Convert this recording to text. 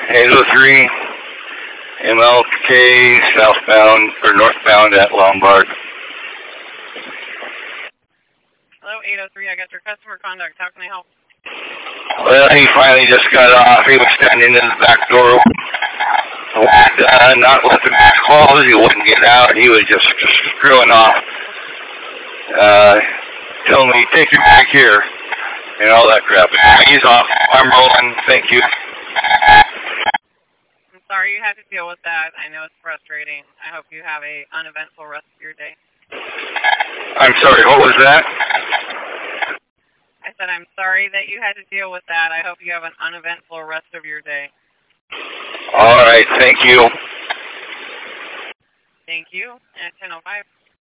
803 MLK southbound or northbound at Lombard. Hello, 803. I got your customer contact. How can I help? Well, he finally just got off. He was standing in the back door, not let the back close. He wouldn't get out. He was just screwing off. Telling me, take your back here, and all that crap. He's off. I'm rolling. Thank you. I'm sorry you had to deal with that. I know it's frustrating. I hope you have a uneventful rest of your day. I'm sorry, what was that? I said I'm sorry that you had to deal with that. I hope you have an uneventful rest of your day. All right, thank you. Thank you. At 10:05.